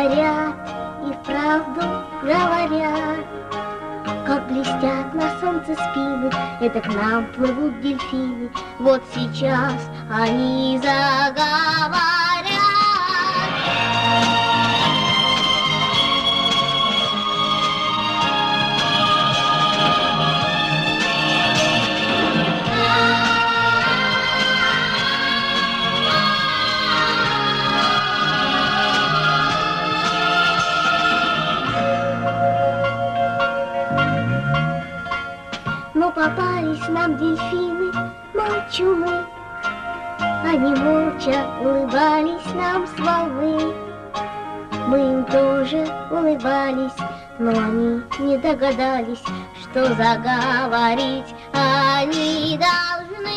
говорят, и вправду говорят, как блестят на солнце спины, это к нам плывут дельфины. Вот сейчас они заговорят. Но попались нам дельфины, молчуны. Они молча улыбались нам с волны. Мы им тоже улыбались, но они не догадались, что заговорить они должны.